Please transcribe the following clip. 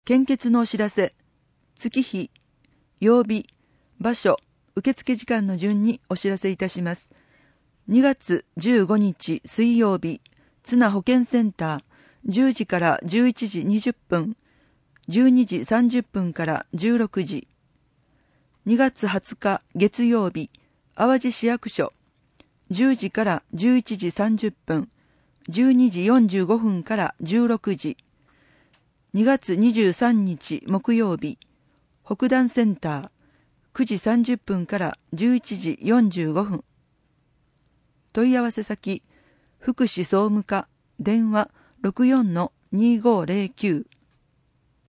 献血のお知らせ、月日、曜日、場所、受付時間の順にお知らせいたします。2月15日水曜日、津奈保健センター、10時から11時20分、12時30分から16時。2月20日月曜日、淡路市役所、10時から11時30分、12時45分から16時。2月23日木曜日、北段センター、9時30分から11時45分。問い合わせ先、福祉総務課、電話 64-2509